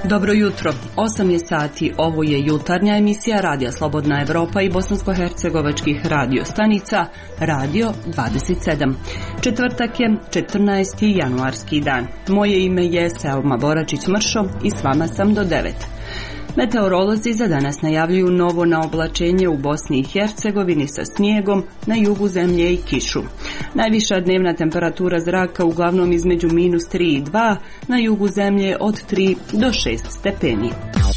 Dobro jutro, 8 je sati, ovo je jutarnja emisija Radija Slobodna Evropa i bosansko-hercegovačkih radio stanica, Radio 27. Četvrtak je 14. januarski dan. Moje ime je Selma Boračić-Mršo i s vama sam do 9. Meteorolozi za danas najavljuju novo naoblačenje u Bosni i Hercegovini sa snijegom, na jugu zemlje i kišu. Najviša dnevna temperatura zraka uglavnom između -3 i 2, na jugu zemlje od 3 do 6 stepeni.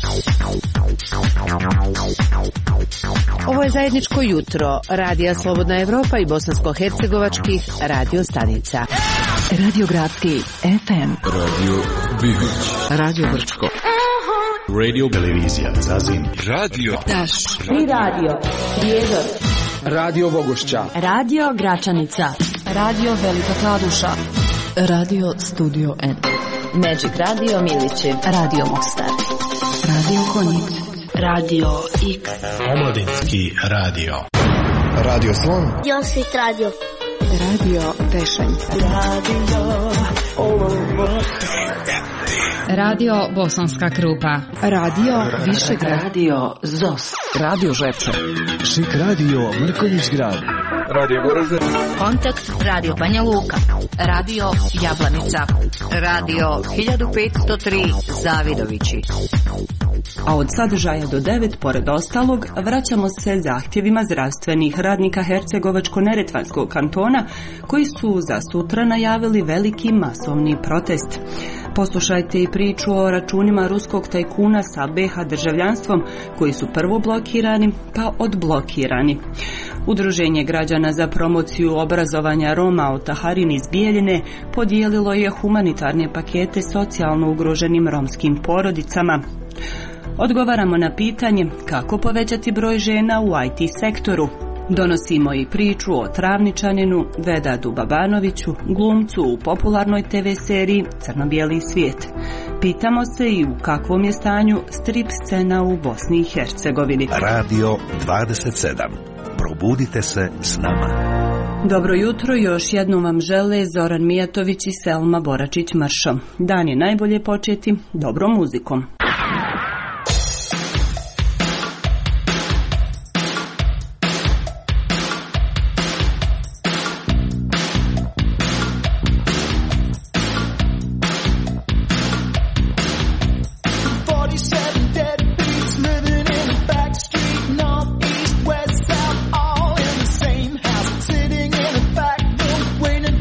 Ovo je zajedničko jutro Radija Slobodna Evropa i bosansko-hercegovačkih radio stanica. Radio Gradski FM, Radio Bihoć, Radio Brčko, Radio Televizija Zazin, Radio Daš i Radio Prijedor, Radio Bogošća, Radio Gračanica, Radio Velika Kladuša, Radio Studio N, Magic Radio Milići, Radio Mostar, Radio Konjic, Radio X, Omladinski radio, Radio Slon, Josit Radio, Radio Pešanj, Radio Bosanska Krupa, Radio Višegrad, Radio ZOS, Radio Žepče, Šik Radio Mrkonjić Grad, Radio Goražde, Kontakt Radio Banja Luka, Radio Jablanica, Radio 1503 Zavidovići. A od sadržaja do 9, pored ostalog, vraćamo se zahtjevima zdravstvenih radnika Hercegovačko-neretvanskog kantona koji su za sutra najavili veliki masovni protest. Poslušajte i priču o računima ruskog tajkuna sa BH državljanstvom koji su prvo blokirani pa odblokirani. Udruženje građana za promociju obrazovanja Roma od Taharin iz Bijeljine podijelilo je humanitarne pakete socijalno ugroženim romskim porodicama. Odgovaramo na pitanje kako povećati broj žena u IT sektoru. Donosimo i priču o Travničaninu, Vedadu Babanoviću, glumcu u popularnoj TV seriji Crno-bijeli svijet. Pitamo se i u kakvom je stanju strip scena u Bosni i Hercegovini. Radio 27. Probudite se s nama. Dobro jutro, još jednom vam žele Zoran Mijatović i Selma Boračić-Mršo. Dan je najbolje početi dobrom muzikom.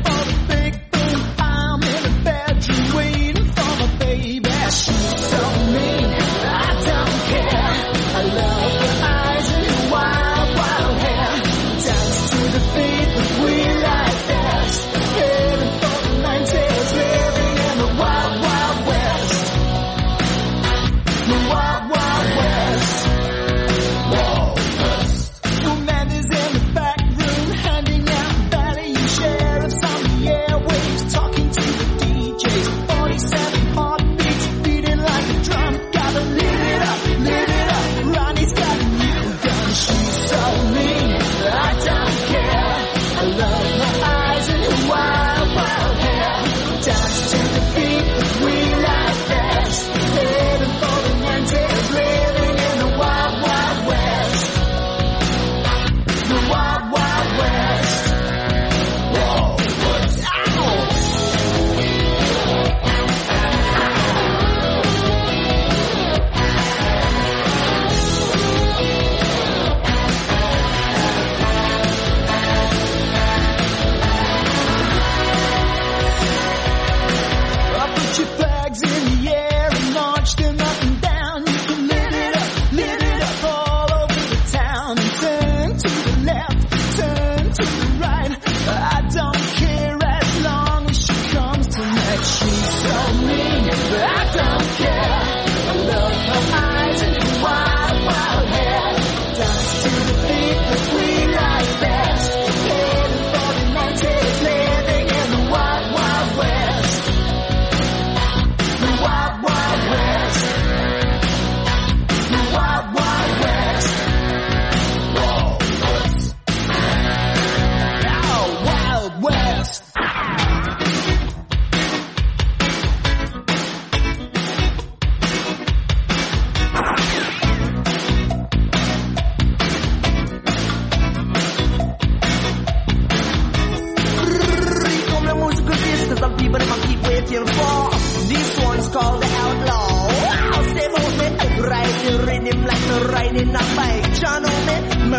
I'm in a bedroom waiting for my baby. She's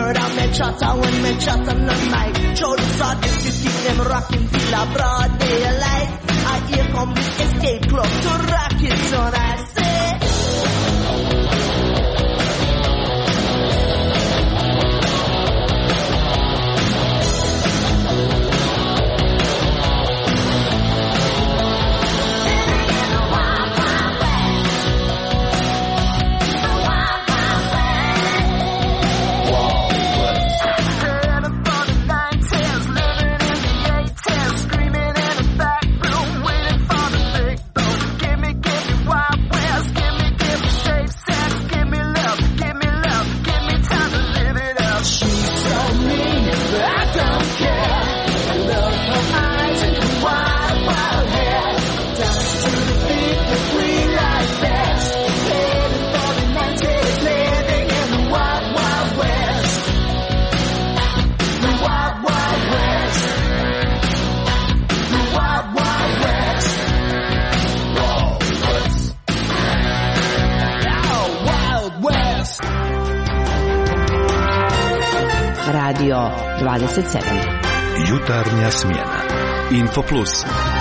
word on me chatter when me chat on the mic. Show the artists to keep them rocking till a broad daylight. And here come the escape club to rock it tonight. Say Radio 27. Jutarnja smjena. Infoplus.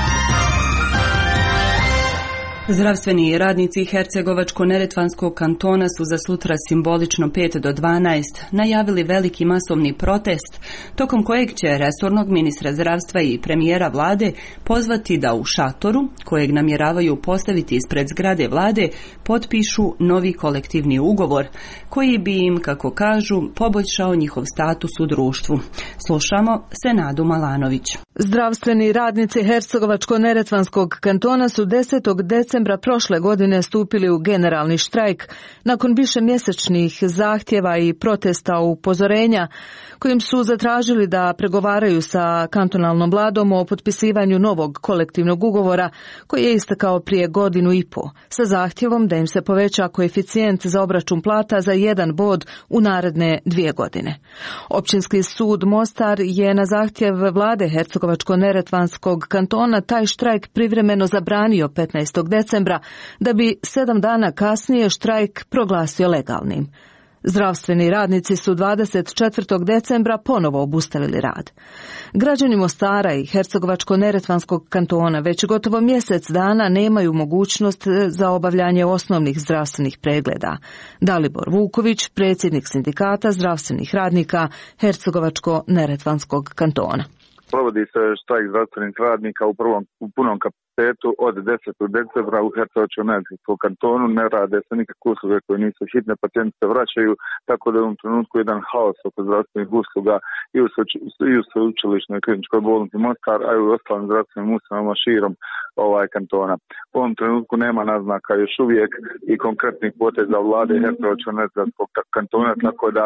Zdravstveni radnici Hercegovačko-neretvanskog kantona su za sutra simbolično 5 do 12 najavili veliki masovni protest, tokom kojeg će resornog ministra zdravstva i premijera vlade pozvati da u šatoru, kojeg namjeravaju postaviti ispred zgrade vlade, potpišu novi kolektivni ugovor, koji bi im, kako kažu, poboljšao njihov status u društvu. Slušamo Senadu Malanović. Zdravstveni radnici Hercegovačko-neretvanskog kantona su 10. decembra prošle godine stupili u generalni štrajk nakon višemjesečnih zahtjeva i protesta upozorenja kojim su zatražili da pregovaraju sa kantonalnom vladom o potpisivanju novog kolektivnog ugovora koji je istekao prije 1.5 godina sa zahtjevom da im se poveća koeficijent za obračun plata za 1 bod u naredne 2 godine. Općinski sud Mostar je na zahtjev vlade Hercegovačko-neretvanskog kantona taj štrajk privremeno zabranio 15. decembra da bi 7 dana kasnije štrajk proglasio legalnim. Zdravstveni radnici su 24. decembra ponovo obustavili rad. Građani Mostara i Hercegovačko-neretvanskog kantona već gotovo mjesec dana nemaju mogućnost za obavljanje osnovnih zdravstvenih pregleda. Dalibor Vuković, predsjednik sindikata zdravstvenih radnika Hercegovačko-neretvanskog kantona. Provodi se štrajk zdravstvenih radnika u punom kapacitetu od 10. decembra u Hercegovačko-neretvanskom kantonu. Ne rade se nikakve usluge koje nisu hitne, pacijenti se vraćaju, tako da je u ovom trenutku jedan haos oko zdravstvenih usluga i u sveučilišnoj kliničkoj bolnici Mostar, a i u ostalim zdravstvenim ustanovama širom kantona. U ovom trenutku nema naznaka još uvijek i konkretnih poteza vlade Hercegovačko-neretvanskog kantona, tako da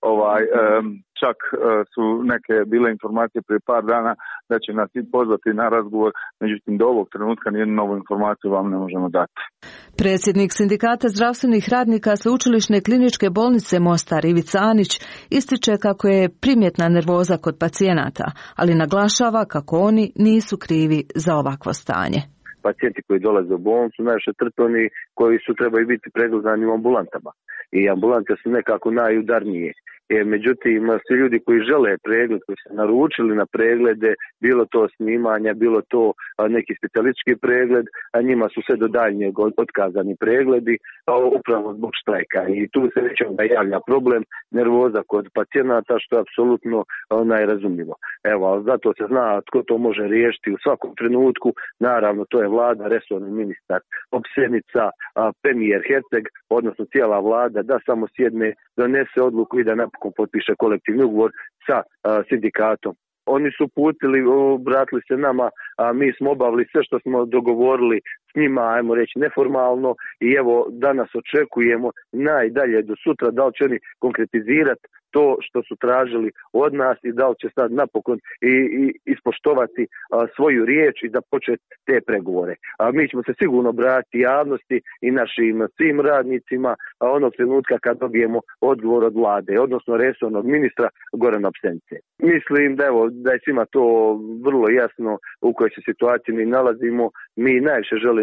čak su neke bile informacije prije par dana da će nas i pozvati na razgovor, međutim do ovog trenutka nijednu novu informaciju vam ne možemo dati. Predsjednik sindikata zdravstvenih radnika Sveučilišne kliničke bolnice Mostar Ivica Anić ističe kako je primjetna nervoza kod pacijenata, ali naglašava kako oni nisu krivi za ovakvo stanje. Pacijenti koji dolaze u bolnicu najviše trpe oni koji su trebaju biti pregledani u ambulantama i ambulante su nekako najudarnije. Međutim, svi ljudi koji žele pregled, koji su naručili na preglede, bilo to snimanja, bilo to neki specijalistički pregled, a njima su sve do daljnjeg otkazani pregledi, upravo zbog štrajka. I tu se već onda javlja problem, nervoza kod pacijenata, što je apsolutno najrazumljivo. Evo, zato se zna tko to može riješiti u svakom trenutku. Naravno, to je vlada, resorni ministar, opsjednica, premijer Herceg, odnosno cijela vlada, da samo sjedne, donese odluku i da napokon potpiše kolektivni ugovor sa sindikatom. Oni su putili, obratili se nama, a mi smo obavili sve što smo dogovorili s njima, ajmo reći neformalno, i evo danas očekujemo najdalje do sutra da li će oni konkretizirati to što su tražili od nas i da li će sad napokon i ispoštovati svoju riječ i da početi te pregovore. A mi ćemo se sigurno obratiti javnosti i našim svim radnicima onog trenutka kad dobijemo odgovor od vlade, odnosno resornog ministra Gorana Psence. Mislim da je svima to vrlo jasno u kojoj se situaciji mi nalazimo. Mi najviše želimo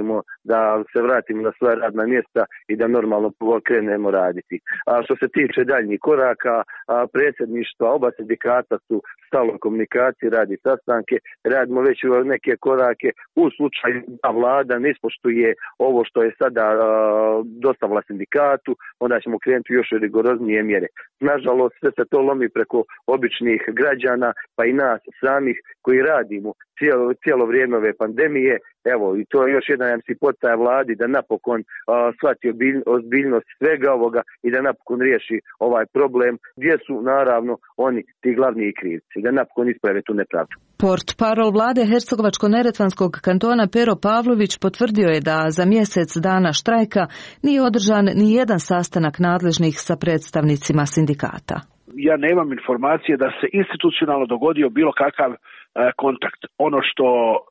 dozvolimo da se vratimo na svoja radna mjesta i da normalno krenemo raditi. A što se tiče daljnjih koraka, predsjedništva oba sindikata su stalo komunikaciji, radi sastanke, radimo već neke korake u slučaju da vlada ne ispoštuje ovo što je sada dostavila sindikatu, onda ćemo krenuti još rigoroznije mjere. Nažalost, sve se to lomi preko običnih građana, pa i nas samih koji radimo cijelo vrijeme ove pandemije. Evo, i to je još jedan poticaj vladi da napokon shvati ozbiljnost svega ovoga i da napokon riješi ovaj problem, gdje su naravno oni ti glavni krivci, da napokon isprave tu nepravdu. Portparol vlade Hercegovačko-neretvanskog kantona Pero Pavlović potvrdio je da za mjesec dana štrajka nije održan ni jedan sastanak nadležnih sa predstavnicima sindikata. Ja nemam informacije da se institucionalno dogodio bilo kakav kontakt. Ono što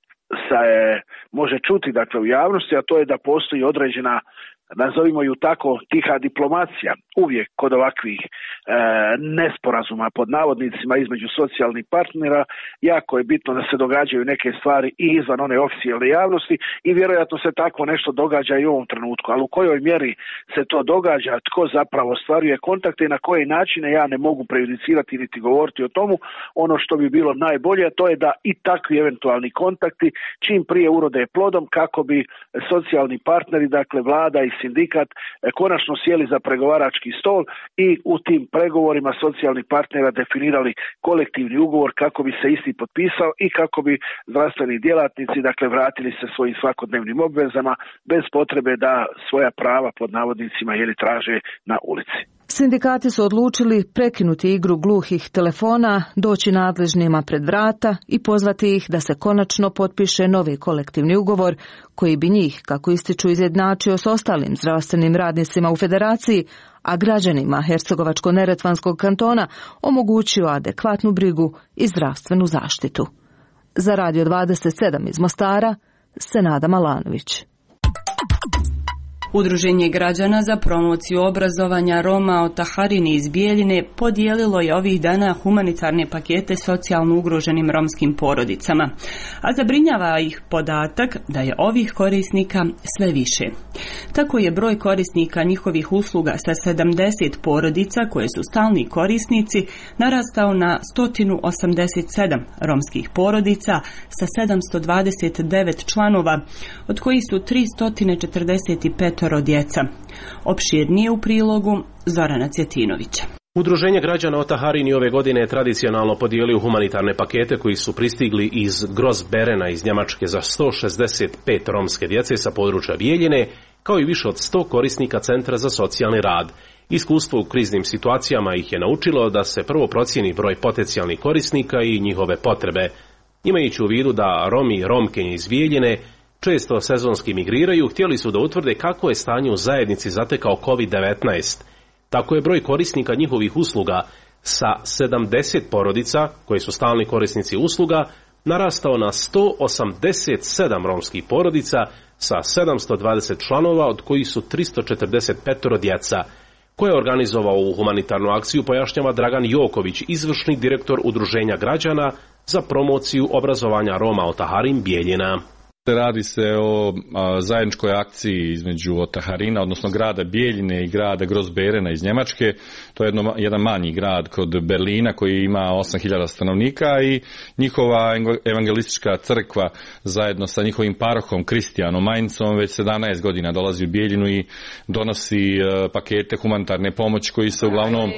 se može čuti dakle u javnosti, a to je da postoji određena, nazovimo ju tako, tiha diplomacija uvijek kod ovakvih nesporazuma pod navodnicima između socijalnih partnera. Jako je bitno da se događaju neke stvari i izvan one oficijalne javnosti i vjerojatno se tako nešto događa i u ovom trenutku. Ali u kojoj mjeri se to događa, tko zapravo ostvaruje kontakte i na koje načine, ja ne mogu prejudicirati niti govoriti o tomu. Ono što bi bilo najbolje, to je da i takvi eventualni kontakti čim prije urode plodom kako bi socijalni partneri, dakle vlada i sindikat, konačno sjeli za pregovarački stol i u tim pregovorima socijalnih partnera definirali kolektivni ugovor kako bi se isti potpisao i kako bi zdravstveni djelatnici dakle vratili se svojim svakodnevnim obvezama bez potrebe da svoja prava pod navodnicima traže na ulici. Sindikati su odlučili prekinuti igru gluhih telefona, doći nadležnima pred vrata i pozvati ih da se konačno potpiše novi kolektivni ugovor koji bi njih, kako ističu, izjednačio s ostalim zdravstvenim radnicima u federaciji, a građanima Hercegovačko-neretvanskog kantona omogućio adekvatnu brigu i zdravstvenu zaštitu. Za Radio 27 iz Mostara, Senada Malanović. Udruženje građana za promociju obrazovanja Roma od Taharini iz Bijeljine podijelilo je ovih dana humanitarne pakete socijalno ugroženim romskim porodicama, a zabrinjava ih podatak da je ovih korisnika sve više. Tako je broj korisnika njihovih usluga sa 70 porodica koje su stalni korisnici narastao na 187 romskih porodica sa 729 članova, od kojih su 345 djeca. Opširnije u prilogu Zorana Cvjetinovića. Udruženje građana o Taharini ove godine je tradicionalno podijelio humanitarne pakete koji su pristigli iz Grossberena iz Njemačke za 165 romske djece sa područja Bijeljine, kao i više od 100 korisnika Centra za socijalni rad. Iskustvo u kriznim situacijama ih je naučilo da se prvo procijeni broj potencijalnih korisnika i njihove potrebe. Imajući u vidu da Romi i Romkinje iz Bijeljine često sezonski migriraju, htjeli su da utvrde kako je stanje u zajednici zatekao COVID-19. Tako je broj korisnika njihovih usluga sa 70 porodica, koje su stalni korisnici usluga, narastao na 187 romskih porodica sa 720 članova, od kojih su 345 djeca. Ko je organizovao ovu humanitarnu akciju, pojašnjava Dragan Joković, izvršni direktor Udruženja građana za promociju obrazovanja Roma od Taharin Bijeljina. Radi se o zajedničkoj akciji između Taharina, odnosno grada Bijeljine i grada Grossberena iz Njemačke. To je jedan manji grad kod Berlina koji ima 8000 stanovnika i njihova evangelistička crkva zajedno sa njihovim parohom Kristijanom Mainzom već 17 godina dolazi u Bijeljinu i donosi pakete humanitarne pomoći koji se uglavnom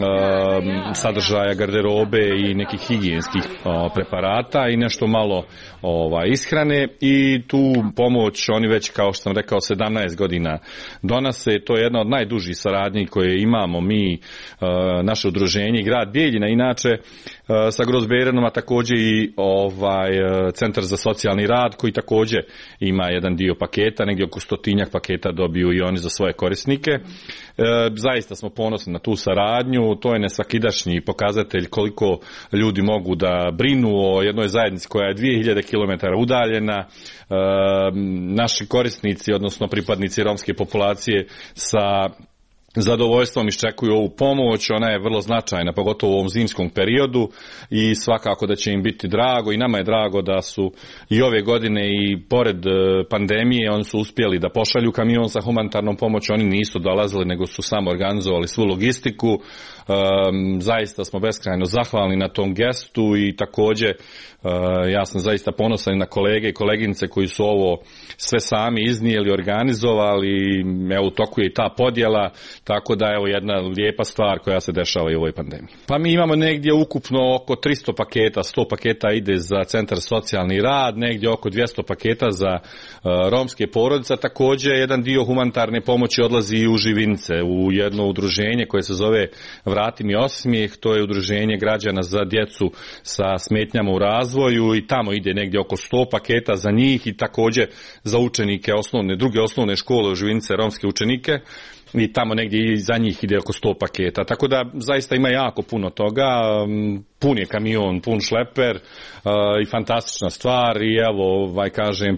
sadržaja garderobe i nekih higijenskih preparata i nešto malo ishrane. I tu pomoć oni već, kao što sam rekao, 17 godina donose. To je jedna od najdužih saradnji koje imamo mi, naše udruženje i grad Bijeljina, inače sa Grossberenom, a također i Centar za socijalni rad koji također ima jedan dio paketa, negdje oko 100 paketa dobiju i oni za svoje korisnike. Zaista smo ponosni na tu saradnju, to je nesvakidašnji pokazatelj koliko ljudi mogu da brinu o jednoj zajednici koja je 2000 km udaljena. Naši korisnici, odnosno pripadnici romske populacije sa zadovoljstvom iščekuju ovu pomoć, ona je vrlo značajna, pogotovo u ovom zimskom periodu i svakako da će im biti drago i nama je drago da su i ove godine i pored pandemije oni su uspjeli da pošalju kamion sa humanitarnom pomoći, oni nisu dolazili nego su samo organizovali svu logistiku. Zaista smo beskrajno zahvalni na tom gestu i također ja sam zaista ponosan na kolege i koleginice koji su ovo sve sami iznijeli, organizovali, evo u toku je i ta podjela, tako da evo jedna lijepa stvar koja se dešava i u ovoj pandemiji. Pa mi imamo negdje ukupno oko 300 paketa, 100 paketa ide za Centar socijalni rad, negdje oko 200 paketa za romske porodice, također jedan dio humanitarne pomoći odlazi i u Živinice, u jedno udruženje koje se zove Vrati mi osmijeh, to je udruženje građana za djecu sa smetnjama u razvoju i tamo ide negdje oko 100 paketa za njih i također za učenike druge osnovne škole u Živinice, romske učenike i tamo negdje i za njih ide oko 100 paketa. Tako da zaista ima jako puno toga, pun je kamion, pun šleper i fantastična stvar i evo kažem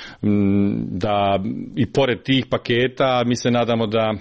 da i pored tih paketa mi se nadamo da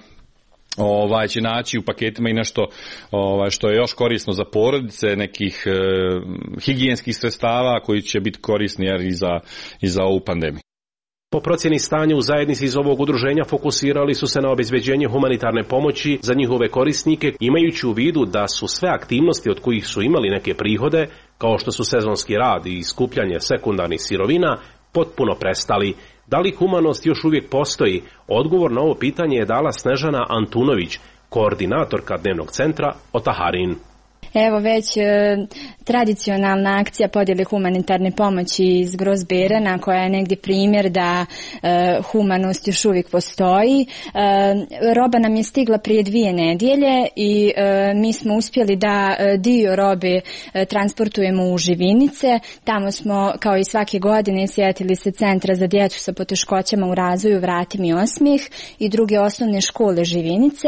će naći u paketima i nešto što je još korisno za porodice, nekih higijenskih sredstava koji će biti korisni i za ovu pandemiju. Po procjeni stanja u zajednici iz ovog udruženja fokusirali su se na obezbeđenje humanitarne pomoći za njihove korisnike, imajući u vidu da su sve aktivnosti od kojih su imali neke prihode, kao što su sezonski rad i skupljanje sekundarnih sirovina, potpuno prestali. Da li humanost još uvijek postoji? Odgovor na ovo pitanje je dala Snežana Antunović, koordinatorka dnevnog centra Otaharin. Evo već tradicionalna akcija podjele humanitarne pomoći iz Grozberena koja je negdje primjer da humanost još uvijek postoji. Roba nam je stigla prije 2 nedjelje i mi smo uspjeli da dio robe transportujemo u Živinice. Tamo smo kao i svake godine sjetili se Centra za djecu sa poteškoćama u razvoju Vrati mi osmijeh i druge osnovne škole Živinice,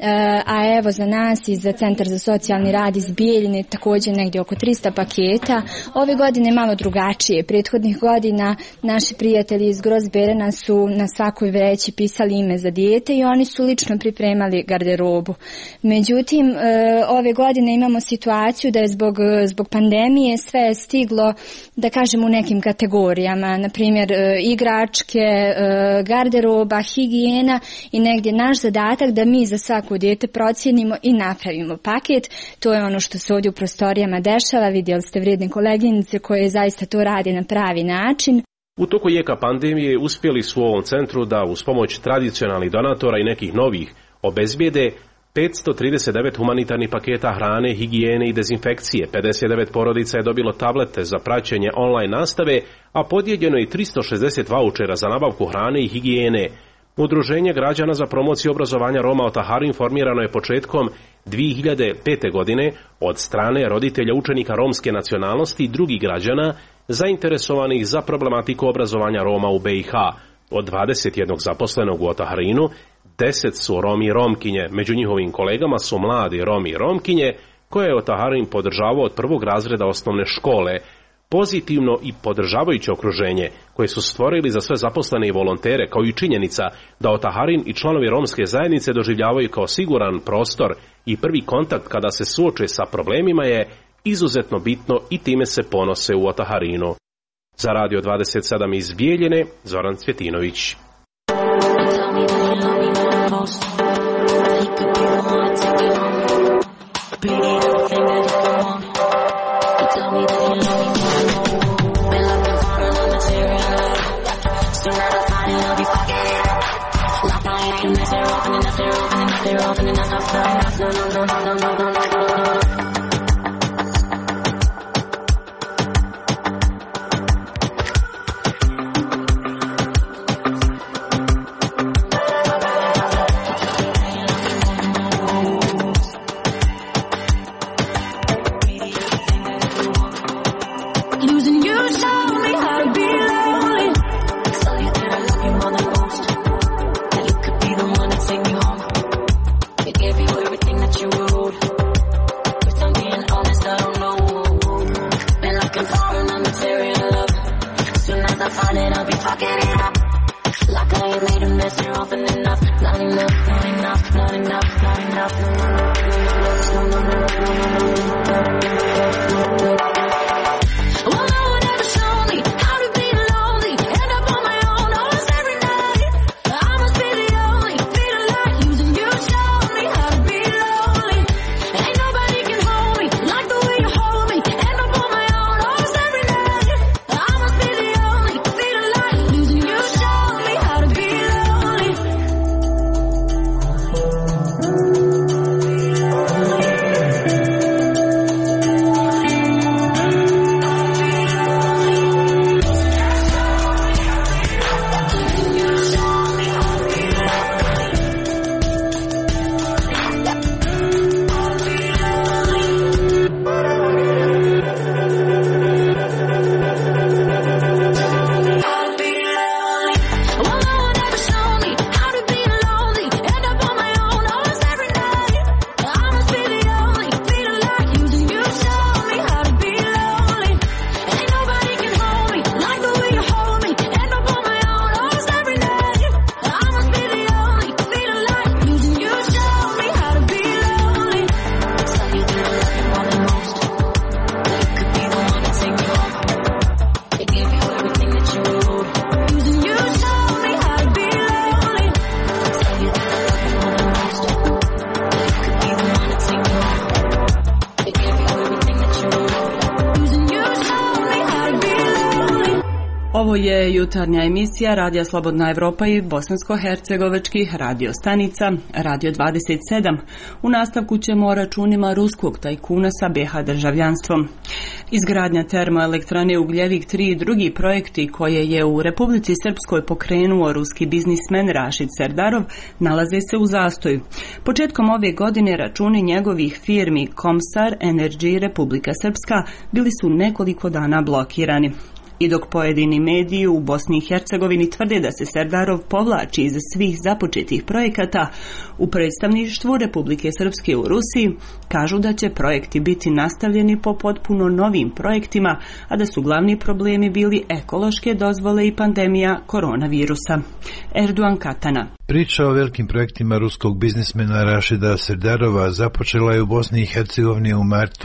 a evo za nas i za Centar za socijalni rad iz Bijeljine također negdje oko 300 paketa. Ove godine malo drugačije. Prethodnih godina naši prijatelji iz Grozberena su na svakoj vreći pisali ime za dijete i oni su lično pripremali garderobu. Međutim, ove godine imamo situaciju da je zbog pandemije sve stiglo, da kažem, u nekim kategorijama. Naprimjer, igračke, garderoba, higijena i negdje naš zadatak da mi za svako dijete procijenimo i napravimo paket. To je ono što se ovdje u prostorijama dešava. Vidjeli ste vrijedne koleginice koje zaista to radi na pravi način. U toku jeka pandemije uspjeli su u ovom centru da uz pomoć tradicionalnih donatora i nekih novih obezbijede 539 humanitarnih paketa hrane, higijene i dezinfekcije. 59 porodica je dobilo tablete za praćenje online nastave, a podijeljeno je 360 vaučera za nabavku hrane i higijene. Udruženje građana za promociju obrazovanja Roma Otaharin formirano je početkom 2005. godine od strane roditelja učenika romske nacionalnosti i drugih građana zainteresovanih za problematiku obrazovanja Roma u BiH. Od 21 zaposlenog u Otaharinu, 10 su Romi i Romkinje. Među njihovim kolegama su mladi Romi i Romkinje koje je Otaharin podržavao od 1. razreda osnovne škole. Pozitivno i podržavajuće okruženje koje su stvorili za sve zaposlene i volontere, kao i činjenica da Otaharin i članovi romske zajednice doživljavaju kao siguran prostor i prvi kontakt kada se suoče sa problemima je izuzetno bitno i time se ponose u Otaharinu. Za Radio 27 iz Bijeljine, Zoran Cvjetinović. Like I ain't made a mess, they're often enough. Not enough, not enough, not enough. Ovo je jutarnja emisija Radija Slobodna Evropa i bosansko-hercegovačkih radio stanica, Radio 27. U nastavku ćemo o računima ruskog tajkuna sa BiH državljanstvom. Izgradnja termoelektrane Ugljevik 3 i drugi projekti koje je u Republici Srpskoj pokrenuo ruski biznismen Rašid Serdarov nalaze se u zastoju. Početkom ove godine računi njegovih firmi Komsar Energy Republika Srpska bili su nekoliko dana blokirani. I dok pojedini mediji u Bosni i Hercegovini tvrde da se Serdarov povlači iz svih započetih projekata, u predstavništvu Republike Srpske u Rusiji kažu da će projekti biti nastavljeni po potpuno novim projektima, a da su glavni problemi bili ekološke dozvole i pandemija koronavirusa. Erdogan Katana. Priča o velikim projektima ruskog biznismena Rašida Serdarova započela je u Bosni i Hercegovini u martu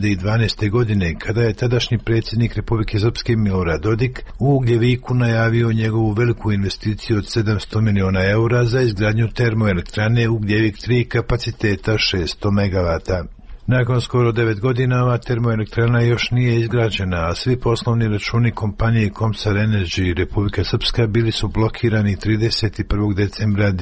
2012. godine, kada je tadašnji predsjednik Republike Srpske Milorad Dodik u Ugljeviku najavio njegovu veliku investiciju od 700 miliona eura za izgradnju termoelektrane Ugljevik 3 kapaciteta 600 megavata. Nakon skoro 9 godina ova termoelektrana još nije izgrađena, a svi poslovni računi kompanije Komsar Energy Republika Srpska bili su blokirani 31. decembra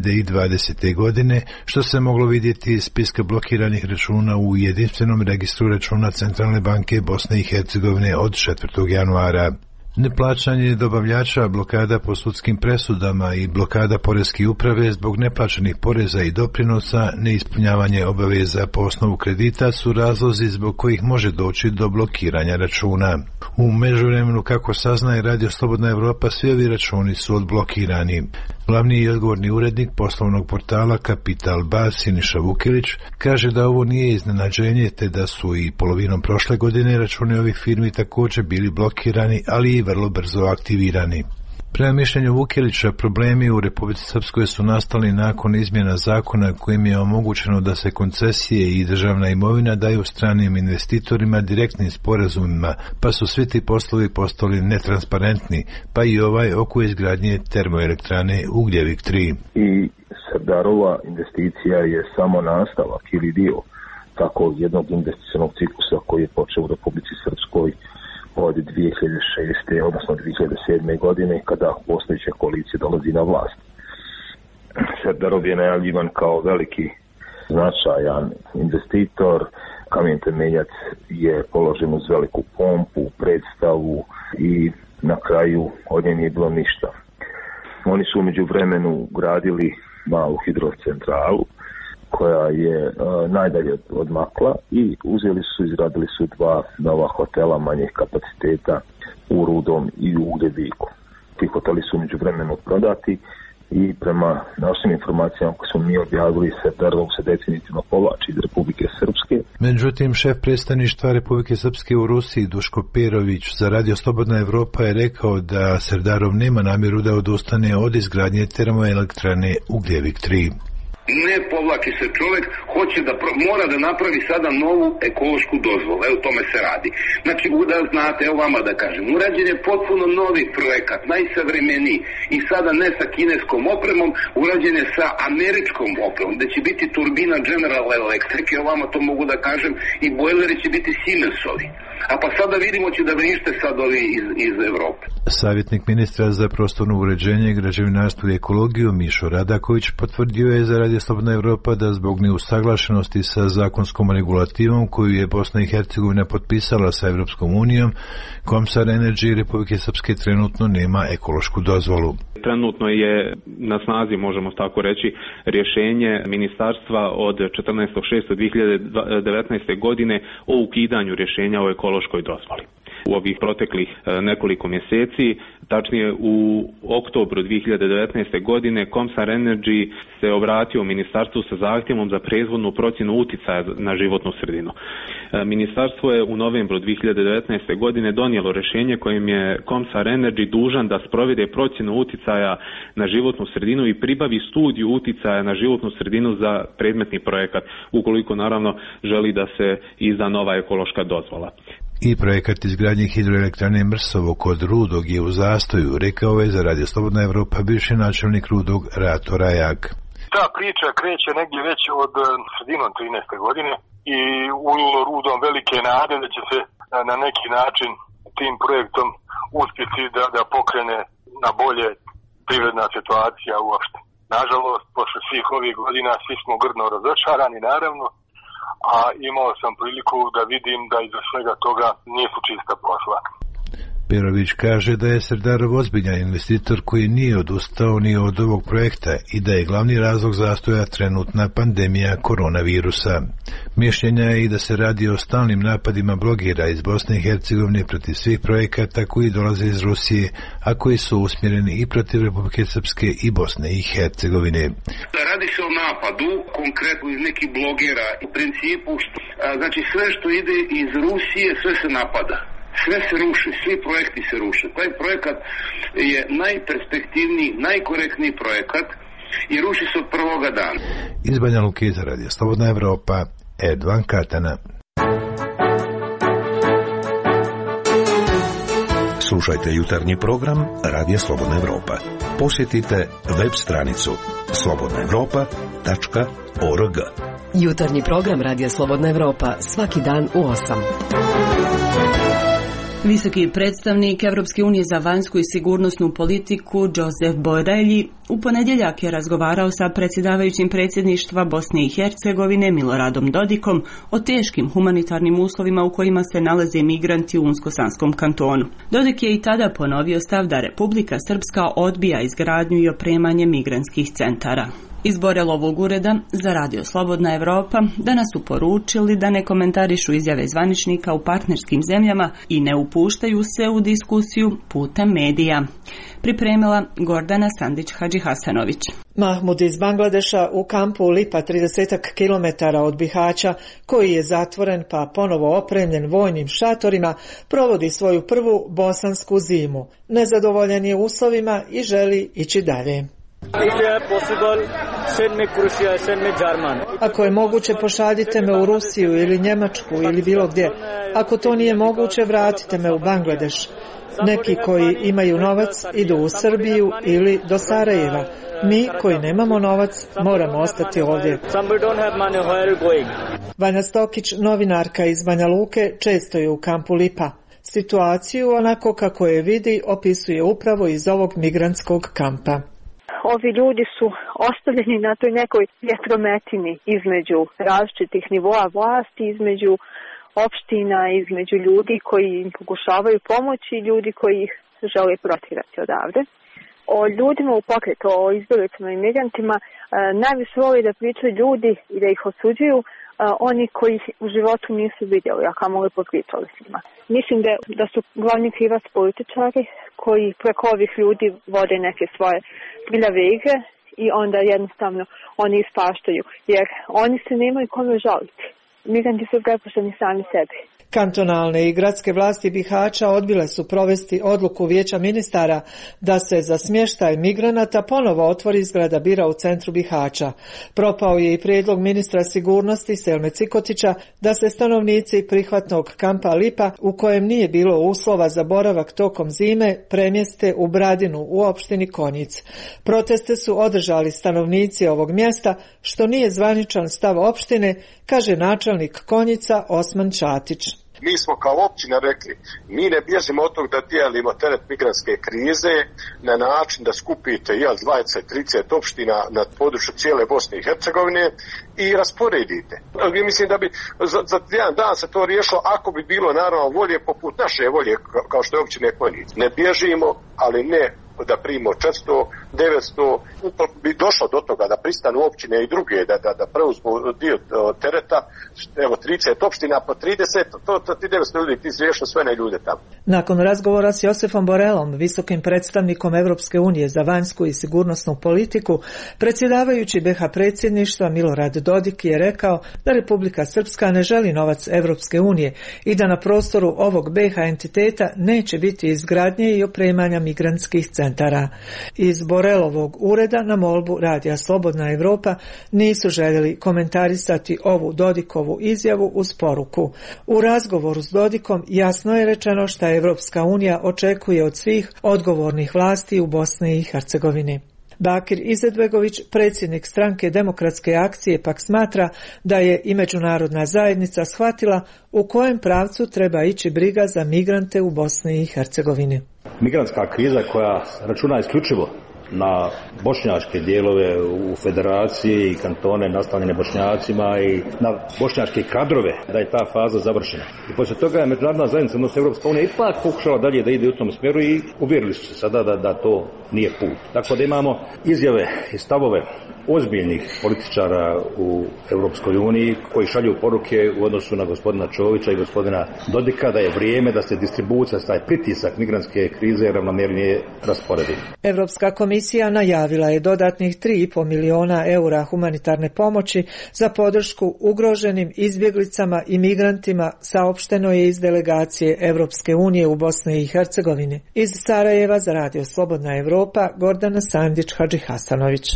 2020. godine, što se moglo vidjeti iz spiska blokiranih računa u jedinstvenom registru računa Centralne banke Bosne i Hercegovine od 4. januara. Neplaćanje dobavljača, blokada po sudskim presudama i blokada poreske uprave zbog neplaćenih poreza i doprinosa, neispunjavanje obaveza po osnovu kredita su razlozi zbog kojih može doći do blokiranja računa. U međuvremenu, kako saznaje Radio Slobodna Evropa, svi ovi računi su odblokirani. Glavni i odgovorni urednik poslovnog portala Kapital Bas Siniša Vukilić kaže da ovo nije iznenađenje, te da su i polovinom prošle godine računi ovih firmi također bili blokirani, ali i vrlo brzo aktivirani. Prema mišljenju Vukilića, problemi u Republici Srpskoj su nastali nakon izmjena zakona kojim je omogućeno da se koncesije i državna imovina daju stranim investitorima direktnim sporazumima, pa su svi ti poslovi postali netransparentni, pa i ovaj oko izgradnje termoelektrane Ugljevik 3. I Serdarova investicija je samo nastavak ili dio tako jednog investicionog ciklusa koji je počeo u Republici Srpskoj od 2006. odnosno 2007. godine kada postojeća koalicija dolazi na vlast. Serdarov je najavljivan kao veliki značajan investitor, kamen temeljac je položen uz veliku pompu, predstavu i na kraju od nje nije bilo ništa. Oni su umeđu vremenu gradili malu hidrocentralu koja je najdalje odmakla i izgradili su 2 nova hotela manjih kapaciteta u Rudom i u Ugljeviku. Ti hoteli su među vremenu prodati i prema našim informacijama koje smo mi objavili, Serdarov se definitivno povlači iz Republike Srpske. Međutim, šef predstavništva Republike Srpske u Rusiji Duško Perović za Radio Slobodna Evropa je rekao da Serdarov nema namjeru da odustane od izgradnje termoelektrane Ugljevik 3. Ne povlači se čovjek, mora da napravi sada novu ekološku dozvolu. Evo, o tome se radi. Znači, da znate, evo vama da kažem, urađen je potpuno novi projekat, najsavremeniji i sada ne sa kineskom opremom, urađen je sa američkom opremom, da će biti turbina General Electric, evo vama to mogu da kažem, i bojleri će biti Siemensovi. A pa sada vidimo će da vrište sad ovi iz Evrope. Savjetnik ministra za prostorno uređenje, građevinarstvo i ekologiju Mišo Radaković potvrdio je za Radio Slobodna Evropa da zbog neusaglašenosti sa zakonskom regulativom koju je Bosna i Hercegovina potpisala sa Evropskom unijom, Komsar Energy Republike Srpske trenutno nema ekološku dozvolu. Trenutno je na snazi, možemo tako reći, rješenje ministarstva od 14.6.2019. godine o ukidanju rješenja o ekološkoj dozvoli. U ovih proteklih nekoliko mjeseci, tačnije u oktobru 2019. godine, Komsar Energy se obratio ministarstvu sa zahtjevom za prethodnu procjenu uticaja na životnu sredinu. Ministarstvo je u novembru 2019. godine donijelo rješenje kojim je Komsar Energy dužan da sprovede procjenu uticaja na životnu sredinu i pribavi studiju uticaja na životnu sredinu za predmetni projekat, ukoliko naravno želi da se izda nova ekološka dozvola. I projekat izgradnje hidroelektrane Mrsovo kod Rudog je u zastoju, rekao je za Radio Slobodna Evropa bivši načelnik Rudog Rato Rajak. Ta priča kreće negdje već od sredinom 13. godine i ulilo Rudom velike nade da će se na neki način tim projektom uspjeti da pokrene na bolje privredna situacija uopšte. Nažalost, posle svih ovih godina svi smo grdno razočarani, naravno, a imao sam priliku da vidim da iza svega toga nisu čista posla. Perović kaže da je Srdarov ozbiljan investitor koji nije odustao ni od ovog projekta i da je glavni razlog zastoja trenutna pandemija koronavirusa. Mišljenja je i da se radi o stalnim napadima blogera iz Bosne i Hercegovine protiv svih projekata koji dolaze iz Rusije, a koji su usmjereni i protiv Republike Srpske i Bosne i Hercegovine. Radi se o napadu, konkretno iz nekih blogera, u principu, znači sve što ide iz Rusije, sve se napada. Sve se ruši, svi projekti se ruše. Taj projekat je najperspektivniji, najkorektniji projekat i ruši se od prvoga dana. Iz Banja Luke za Radio Slobodna Evropa, Edvan Katana. Slušajte jutarnji program Radio Slobodna Evropa. Posjetite web stranicu slobodnaevropa.org. Jutarnji program Radio Slobodna Evropa svaki dan u 8. Visoki predstavnik Evropske unije za vanjsku i sigurnosnu politiku Josep Borrell u ponedjeljak je razgovarao sa predsjedavajućim predsjedništva Bosne i Hercegovine Miloradom Dodikom o teškim humanitarnim uslovima u kojima se nalaze migranti u Unsko-Sanskom kantonu. Dodik je i tada ponovio stav da Republika Srpska odbija izgradnju i opremanje migrantskih centara. Iz Borrelovog ureda za Radio Slobodna Evropa danas su poručili da ne komentarišu izjave zvaničnika u partnerskim zemljama i ne upuštaju se u diskusiju putem medija. Pripremila Gordana Sandić-Hadžihasanović. Mahmud iz Bangladeša u kampu Lipa 30 km od Bihaća, koji je zatvoren pa ponovo opremljen vojnim šatorima, provodi svoju prvu bosansku zimu. Nezadovoljan je uslovima i želi ići dalje. Ako je moguće, pošaljite me u Rusiju ili Njemačku ili bilo gdje. Ako to nije moguće, vratite me u Bangladeš. Neki koji imaju novac idu u Srbiju ili do Sarajeva. Mi koji nemamo novac moramo ostati ovdje. Vanja Stokić, novinarka iz Banja Luke, često je u kampu Lipa. Situaciju onako kako je vidi opisuje upravo iz ovog migrantskog kampa. Ovi ljudi su ostavljeni na toj nekoj vjetrometini između različitih nivoa vlasti, između opština, između ljudi koji im pokušavaju pomoći i ljudi koji ih žele protjerati odavde. O ljudima u pokretu, o izbjeglicama i migrantima, najviše voli da pričaju ljudi i da ih osuđuju oni koji ih u životu nisu vidjeli, a kamoli popričali s njima. Mislim da su glavni krivac političari koji preko ovih ljudi vode neke svoje prljave igre i onda jednostavno oni ispaštaju, jer oni se nemaju kome žaliti. Migranti su prepušteni sami sebi. Kantonalne i gradske vlasti Bihaća odbile su provesti odluku Vijeća ministara da se za smještaj migranata ponovo otvori zgrada bira u centru Bihaća. Propao je i prijedlog ministra sigurnosti Selme Cikotića da se stanovnici prihvatnog kampa Lipa, u kojem nije bilo uslova za boravak tokom zime, premjeste u Bradinu u opštini Konjic. Proteste su održali stanovnici ovog mjesta, što nije zvaničan stav opštine, kaže načelnik Konjica Osman Čatić. Mi smo kao općina rekli, mi ne bježimo od tog da dijelimo teret migrantske krize na način da skupite 20-30 opština na području cijele Bosne i Hercegovine i rasporedite. Mislim da bi za jedan dan se to riješilo ako bi bilo naravno volje poput naše volje kao što je općine Konjic. Ne bježimo, ali ne da primimo 400, 900, upravo bi došlo do toga da pristanu općine i druge, da preuzmu dio tereta, evo 30 opština po 30, ti 900 ljudi, ti si riješio sve ne ljude tamo. Nakon razgovora s Josefom Borelom, visokim predstavnikom Evropske unije za vanjsku i sigurnosnu politiku, predsjedavajući BiH predsjedništva Milorad Dodik je rekao da Republika Srpska ne želi novac Evropske unije i da na prostoru ovog BiH entiteta neće biti izgradnje i opremanja migrantskih centara. Iz Borelovog ureda na molbu Radija Slobodna Evropa nisu željeli komentarisati ovu Dodikovu izjavu uz poruku. U razgovoru s Dodikom jasno je rečeno šta Evropska unija očekuje od svih odgovornih vlasti u Bosni i Hercegovini. Bakir Izetbegović, predsjednik stranke Demokratske akcije, pak smatra da je i međunarodna zajednica shvatila u kojem pravcu treba ići briga za migrante u Bosni i Hercegovini. Migrantska kriza koja računa isključivo na bošnjačke dijelove u federaciji i kantone nastavljene Bošnjacima i na bošnjačke kadrove, da je ta faza završena. I poslije toga je međunarodna zajednica, odnosno Evropska unija, ipak pokušala dalje da ide u tom smjeru i uvjerili su se sada da to nije put. Tako da imamo izjave i stavove ozbiljnih političara u Europskoj uniji koji šalju poruke u odnosu na gospodina Čovića i gospodina Dodika da je vrijeme da se distribucija, taj pritisak migrantske krize ravnomjernije rasporedi. Europska komisija najavila je dodatnih 3,5 miliona eura humanitarne pomoći za podršku ugroženim izbjeglicama i migrantima, saopšteno je iz delegacije Europske unije u Bosni i Hercegovini. Iz Sarajeva za Radio Slobodna Evropa, Gordana Sandić Hadžihasanović.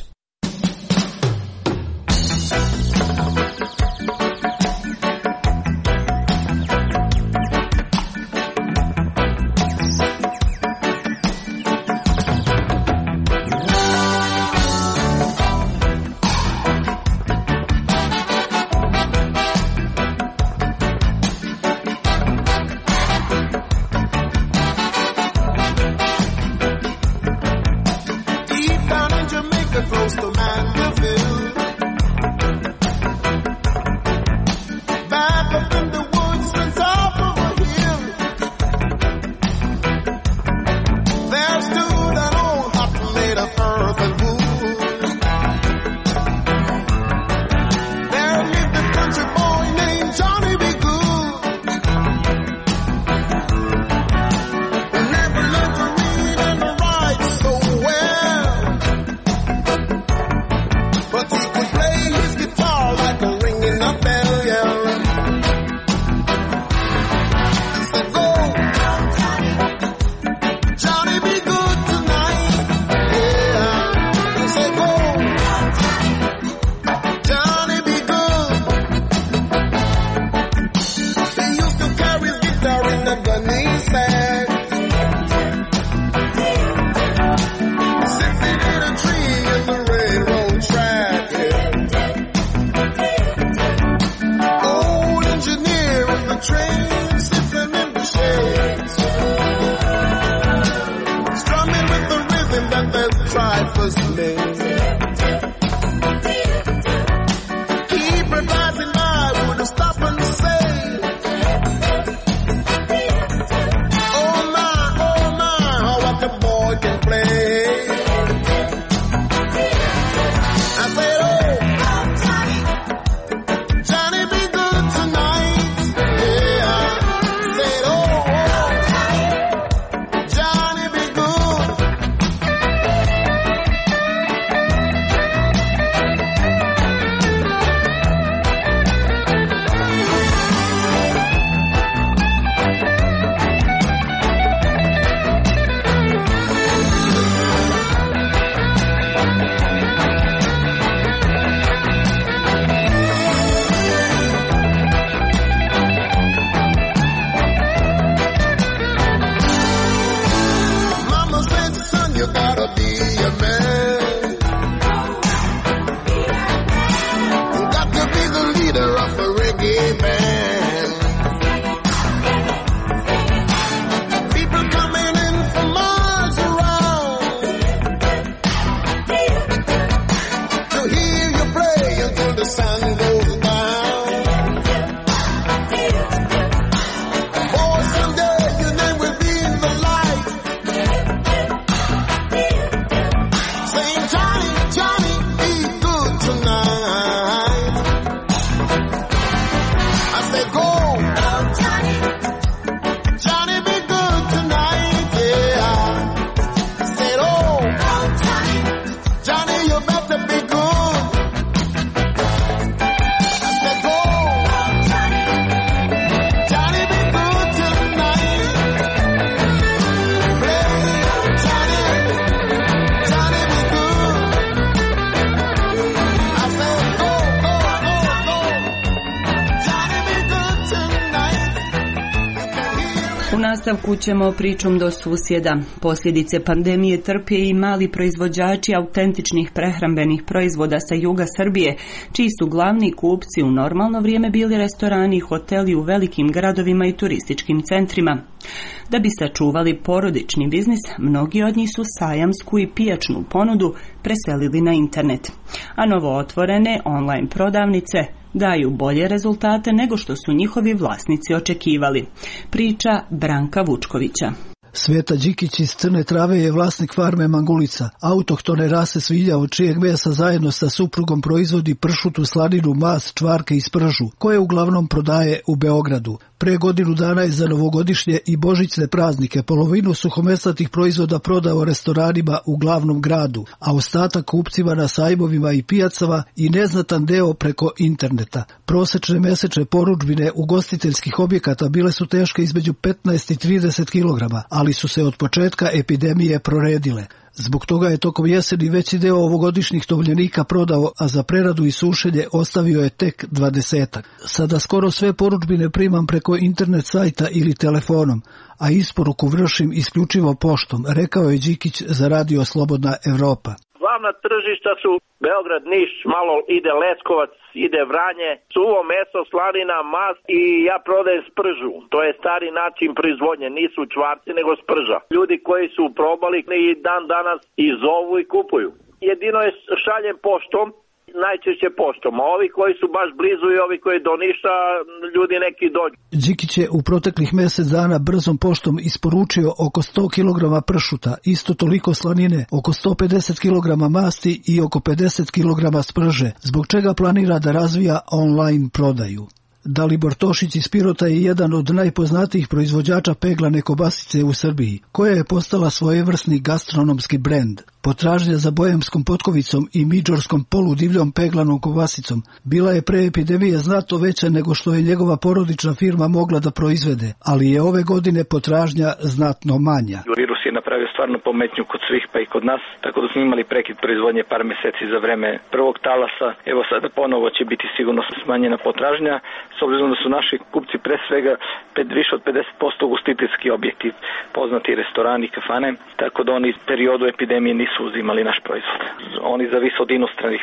U nastavku ćemo pričom do susjeda. Posljedice pandemije trpe i mali proizvođači autentičnih prehrambenih proizvoda sa juga Srbije, čiji su glavni kupci u normalno vrijeme bili restorani i hoteli u velikim gradovima i turističkim centrima. Da bi sačuvali porodični biznis, mnogi od njih su sajamsku i pijačnu ponudu preselili na internet. A novootvorene online prodavnice daju bolje rezultate nego što su njihovi vlasnici očekivali. Priča Branka Vučkovića. Sveta Đikić iz Crne Trave je vlasnik farme Mangulica, autohtone rase svinja od čijeg mesa zajedno sa suprugom proizvodi pršutu, slaninu, mas, čvarke i spržu, koje uglavnom prodaje u Beogradu. Pre godinu dana je za novogodišnje i božićne praznike polovinu suhomesnatih proizvoda prodao restoranima u glavnom gradu, a ostatak kupcima na sajmovima i pijacama i neznatan deo preko interneta. Prosečne mesečne porudžbine ugostiteljskih objekata bile su teške između 15 i 30 kg, ali su se od početka epidemije proredile. Zbog toga je tokom jeseni veći deo ovogodišnjih tovljenika prodao, a za preradu i sušenje ostavio je tek 20. Sada skoro sve porudžbine primam preko internet sajta ili telefonom, a isporuku vršim isključivo poštom, rekao je Đikić za Radio Slobodna Evropa. Glavna tržišta su Beograd, Niš, malo ide Leskovac, ide Vranje, suvo meso, slanina, mast i ja prodajem spržu. To je stari način proizvodnje, nisu čvarci nego sprža. Ljudi koji su probali i dan danas i zovu i kupuju. Jedino je šaljem poštom, najčešće poštom, a ovi koji su baš blizu i ovi koji do Niša, ljudi neki dođu. Đikić je u proteklih mjesec dana brzom poštom isporučio oko 100 kg pršuta, isto toliko slanine, oko 150 kg masti i oko 50 kg sprže, zbog čega planira da razvija online prodaju. Dalibor Tošić iz Pirota je jedan od najpoznatijih proizvođača peglane kobasice u Srbiji, koja je postala svojevrsni gastronomski brend. Potražnja za bojemskom potkovicom i midžorskom poludivljom peglanom kobasicom bila je pre epidemije znatno veća nego što je njegova porodična firma mogla da proizvede, ali je ove godine potražnja znatno manja. Virus je napravio stvarno pometnju kod svih pa i kod nas, tako da smo imali prekid proizvodnje par mjeseci za vreme prvog talasa. Evo sada ponovo će biti sigurno smanjena potražnja, s obzirom da su naši kupci pre svega više od 50% ugostiteljski objekti, poznati restorani, kafane, tako da oni u periodu epidemije nisu uzimali naš proizvod. Oni zavise od inostranih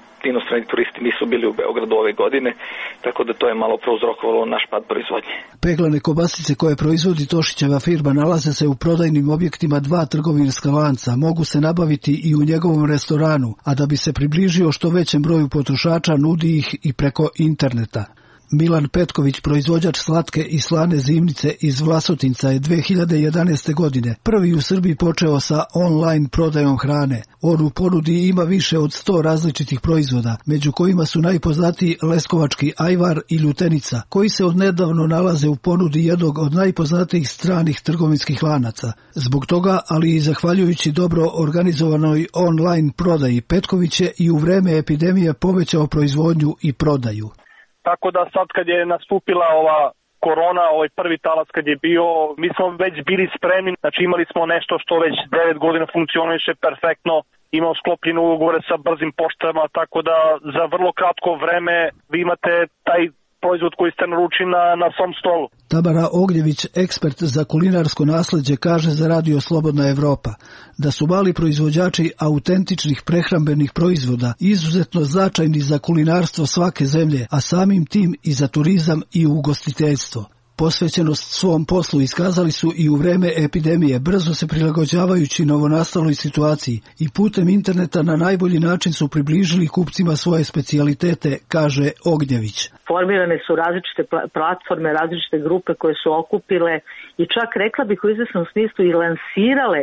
turisti nisu bili u Beogradu ove godine, tako da to je malo prouzrokovalo naš pad proizvodnje. Peglane kobasice koje proizvodi Tošićeva firma nalaze se u prodajnim objektima 2 trgovinska lanca, mogu se nabaviti i u njegovom restoranu, a da bi se približio što većem broju potrošača nudi ih i preko interneta. Milan Petković, proizvođač slatke i slane zimnice iz Vlasotinca, je 2011. godine prvi u Srbiji počeo sa online prodajom hrane. On u ponudi ima više od 100 različitih proizvoda, među kojima su najpoznatiji leskovački ajvar i ljutenica, koji se odnedavno nalaze u ponudi jednog od najpoznatijih stranih trgovinskih lanaca. Zbog toga, ali i zahvaljujući dobro organizovanoj online prodaji, Petković je i u vreme epidemije povećao proizvodnju i prodaju. Tako da sad kad je nastupila ova korona, ovaj prvi talas kad je bio, mi smo već bili spremni, znači imali smo nešto što već 9 godina funkcioniše perfektno, imamo sklopljene ugovore sa brzim poštama, tako da za vrlo kratko vreme vi imate taj proizvod koji ste naručili na svom stolu. Tamara Ognjević, ekspert za kulinarsko nasleđe, kaže za Radio Slobodna Evropa da su mali proizvođači autentičnih prehrambenih proizvoda izuzetno značajni za kulinarstvo svake zemlje, a samim tim i za turizam i ugostiteljstvo. Posvećenost svom poslu iskazali su i u vreme epidemije, brzo se prilagođavajući novonastaloj situaciji i putem interneta na najbolji način su približili kupcima svoje specijalitete, kaže Ognjević. Formirane su različite platforme, različite grupe koje su okupile i čak rekla bih u izvesnom smislu i lansirale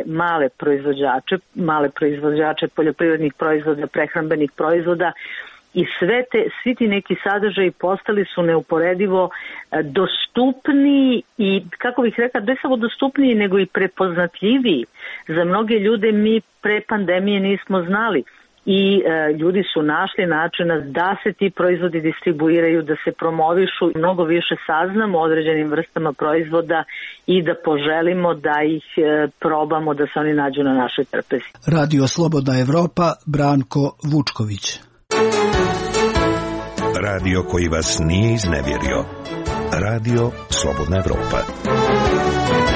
male proizvođače poljoprivrednih proizvoda, prehrambenih proizvoda. I svi ti neki sadržaji postali su neuporedivo dostupniji i, kako bih rekla, ne samo dostupniji nego i prepoznatljiviji. Za mnoge ljude mi pre pandemije nismo znali i ljudi su našli načina da se ti proizvodi distribuiraju, da se promovišu, mnogo više saznamo o određenim vrstama proizvoda i da poželimo da ih probamo, da se oni nađu na našoj trpezi. Radio Slobodna Evropa, Branko Vučković. Radio koji vas nije iznevjerio. Radio Slobodna Evropa.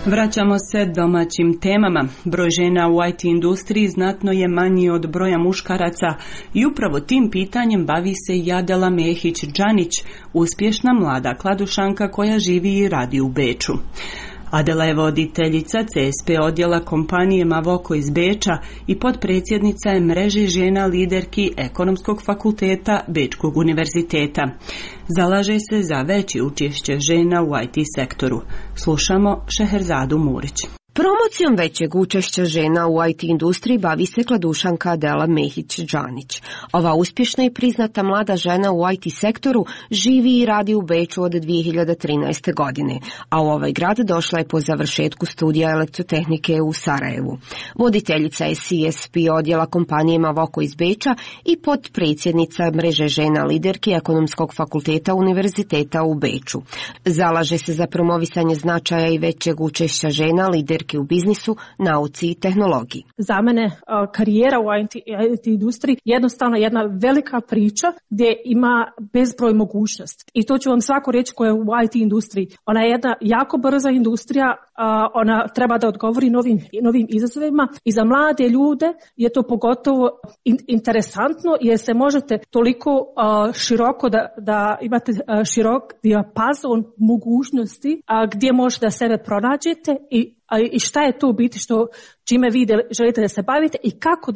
Vraćamo se domaćim temama. Broj žena u IT industriji znatno je manji od broja muškaraca i upravo tim pitanjem bavi se i Adela Mehić-Džanić, uspješna mlada kladušanka koja živi i radi u Beču. Adela je voditeljica CSP odjela kompanije Mavoko iz Beča i potpredsjednica je mreže žena liderki Ekonomskog fakulteta Bečkog univerziteta. Zalaže se za veće učešće žena u IT sektoru. Slušamo Šeherzadu Murić. Promocijom većeg učešća žena u IT industriji bavi se kladušanka Adela Mehić-Džanić. Ova uspješna i priznata mlada žena u IT sektoru živi i radi u Beču od 2013. godine, a u ovaj grad došla je po završetku studija elektrotehnike u Sarajevu. Voditeljica je CSP odjela kompanije Mavoko iz Beča i potpredsjednica mreže žena liderki Ekonomskog fakulteta Univerziteta u Beču. Zalaže se za promovisanje značaja i većeg učešća žena liderki u biznisu, nauci i tehnologiji. Za mene karijera u IT industriji jednostavno jedna velika priča gdje ima bezbroj mogućnosti. I to ću vam svako reći koja je u IT industriji. Ona je jedna jako brza industrija, ona treba da odgovori novim izazovima i za mlade ljude je to pogotovo interesantno jer se možete toliko široko da imate širok dijapazon mogućnosti gdje možete da sebe pronađete i šta je to u biti čime vi želite da se bavite i kako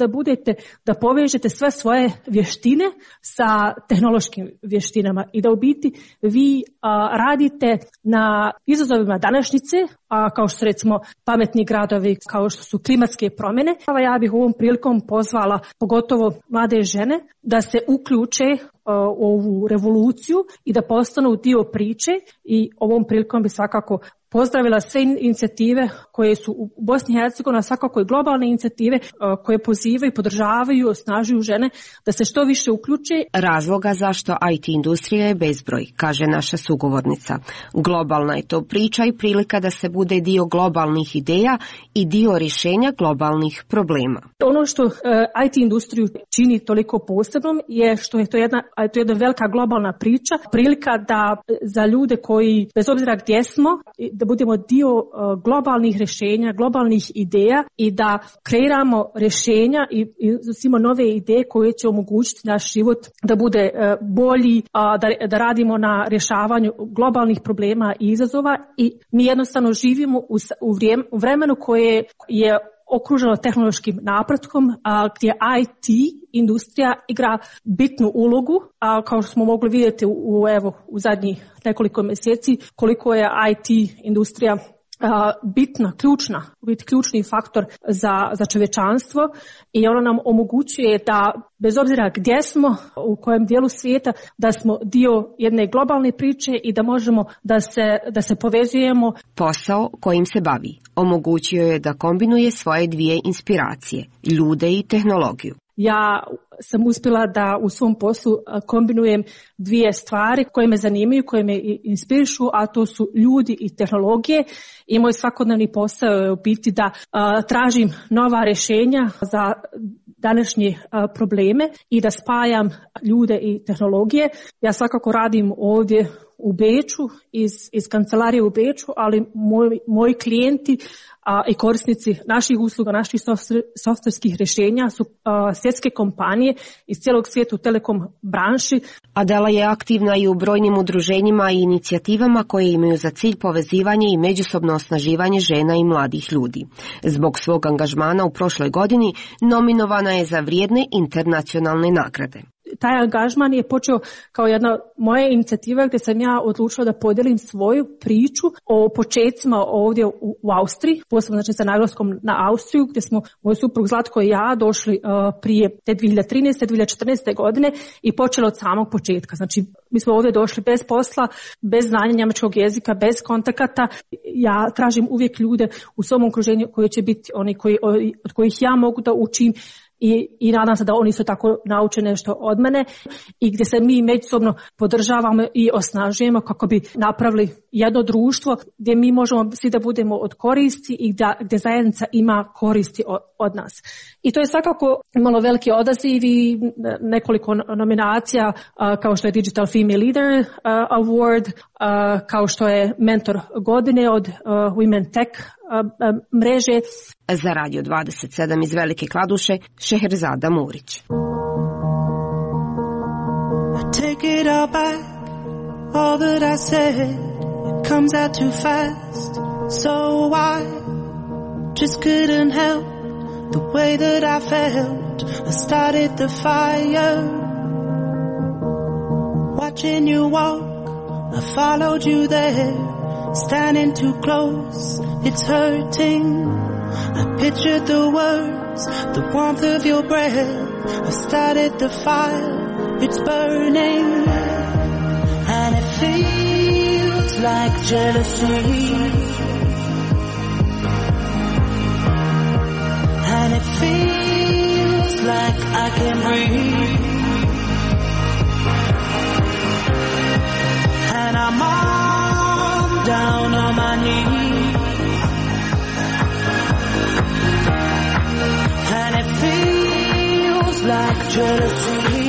da povežete sve svoje vještine sa tehnološkim vještinama i da u biti vi radite na izazovima današnjice, kao što su recimo pametni gradovi, kao što su klimatske promjene. Ja bih ovom prilikom pozvala pogotovo mlade žene da se uključe u ovu revoluciju i da postanu dio priče i ovom prilikom bi svakako pozdravila sve inicijative koje su u Bosni i Hercegovini, svakako i globalne inicijative koje pozivaju, podržavaju i osnažuju žene da se što više uključe. Razloga zašto IT industrija je bezbroj, kaže naša sugovornica. Globalna je to priča i prilika da se bude dio globalnih ideja i dio rješenja globalnih problema. Ono što IT industriju čini toliko posebnom je što je to jedna velika globalna priča, prilika da za ljude koji, bez obzira gdje smo, da budemo dio globalnih rješenja, globalnih ideja i da kreiramo rješenja i uzimamo nove ideje koje će omogućiti naš život da bude bolji, da radimo na rješavanju globalnih problema i izazova i mi jednostavno živimo u vremenu koje je okruženo tehnološkim napretkom, gdje IT industrija igra bitnu ulogu, a kao što smo mogli vidjeti u zadnjih nekoliko mjeseci koliko je IT industrija bitna, ključni faktor za čovječanstvo i ono nam omogućuje da bez obzira gdje smo, u kojem dijelu svijeta, da smo dio jedne globalne priče i da možemo da se povezujemo. Posao kojim se bavi omogućio je da kombinuje svoje dvije inspiracije, ljude i tehnologiju. Ja sam uspjela da u svom poslu kombinujem dvije stvari koje me zanimaju, koje me inspirišu, a to su ljudi i tehnologije. I moj svakodnevni posao je u biti da tražim nova rješenja za današnje probleme i da spajam ljude i tehnologije. Ja svakako radim ovdje u Beču, iz kancelarije u Beču, ali moji klijenti i korisnici naših usluga, naših softverskih rješenja su svjetske kompanije iz cijelog svijeta u telekom branši. Adela je aktivna i u brojnim udruženjima i inicijativama koje imaju za cilj povezivanje i međusobno osnaživanje žena i mladih ljudi. Zbog svog angažmana u prošloj godini nominovana je za vrijedne internacionalne nagrade. Taj angažman je počeo kao jedna moja inicijativa gdje sam ja odlučila da podijelim svoju priču o početcima ovdje u Austriji, posebno sa naglaskom na Austriju, gdje smo moj suprug Zlatko i ja došli prije te 2013. 2014. godine i počeli od samog početka. Znači, mi smo ovdje došli bez posla, bez znanja njemačkog jezika, bez kontakata. Ja tražim uvijek ljude u svom okruženju koji će biti oni od kojih ja mogu da učim i nadam se da oni su tako nauče nešto od mene i gdje se mi međusobno podržavamo i osnažujemo kako bi napravili jedno društvo gdje mi možemo svi da budemo od koristi i gdje zajednica ima koristi od nas. I to je svakako imalo veliki odaziv i nekoliko nominacija kao što je Digital Female Leader Award, kao što je mentor godine od Women Tech mreže. Za Radio 27 iz Velike Kladuše, Šeherzada Murić. Take it all back, all that I said, it comes out too fast, so I just couldn't help the way that I felt. I started the fire, watching you walk, I followed you there, standing too close, it's hurting. I pictured the words, the warmth of your breath, I started the fire, it's burning, and it feels like jealousy, and it feels like I can breathe, and I'm all down on my knees, and it feels like jealousy.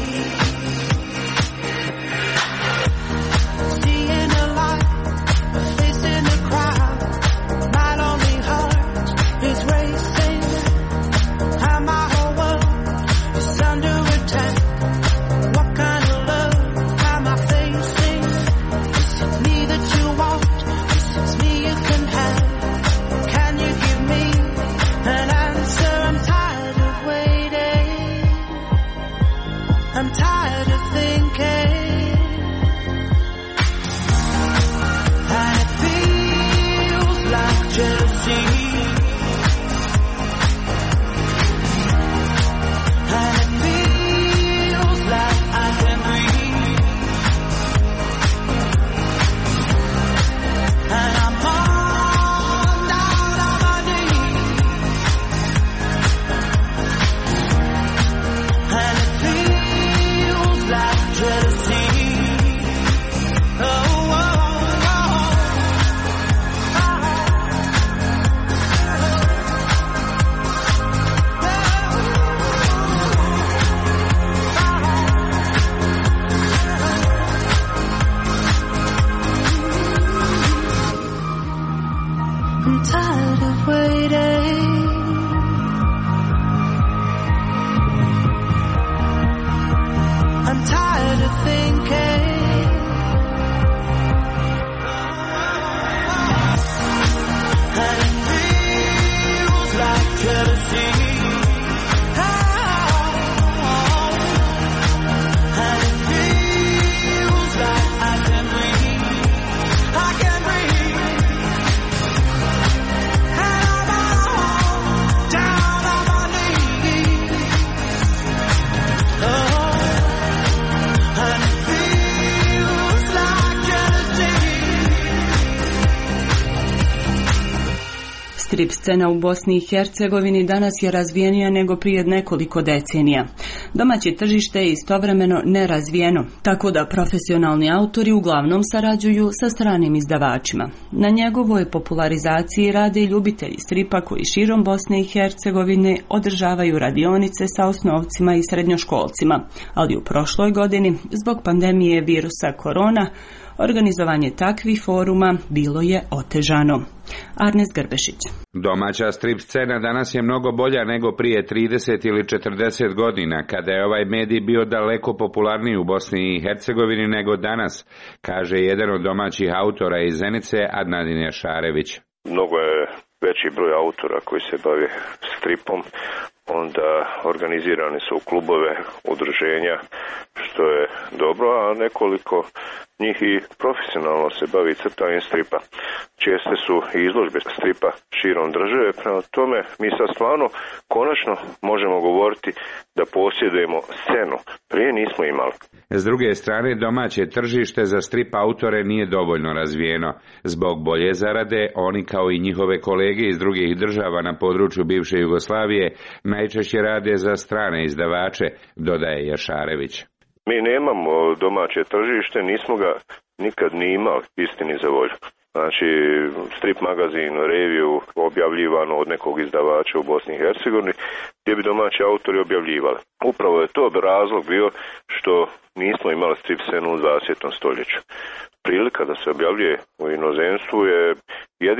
Strip scena u Bosni i Hercegovini danas je razvijenija nego prije nekoliko decenija. Domaće tržište je istovremeno nerazvijeno, tako da profesionalni autori uglavnom sarađuju sa stranim izdavačima. Na njegovoj popularizaciji rade i ljubitelji stripa koji širom Bosne i Hercegovine održavaju radionice sa osnovcima i srednjoškolcima, ali u prošloj godini, zbog pandemije virusa korona, organizovanje takvih foruma bilo je otežano. Arnes Grbešić. Domaća strip scena danas je mnogo bolja nego prije 30 ili 40 godina, kada je ovaj medij bio daleko popularniji u Bosni i Hercegovini nego danas, kaže jedan od domaćih autora iz Zenice, Adnadin Jašarević. Mnogo je veći broj autora koji se bave stripom, onda organizirani su klubove, udruženja, što je dobro, a nekoliko njih i profesionalno se bavi crtanjem stripa. Česte su i izložbe stripa širom države, prema tome mi sad stvarno konačno možemo govoriti da posjedujemo scenu. Prije nismo imali. S druge strane, domaće tržište za strip autore nije dovoljno razvijeno. Zbog bolje zarade, oni kao i njihove kolege iz drugih država na području bivše Jugoslavije najčešće rade za strane izdavače, dodaje Jašarević. Mi nemamo domaće tržište, nismo ga nikad ni imali, istini za volju. Znači, strip magazin, reviju objavljivano od nekog izdavača u Bosni i Hercegovini, gdje bi domaći autori objavljivali. Upravo je to razlog bio što nismo imali strip scenu u 20. stoljeću. Prilika da se objavljuje u inozemstvu je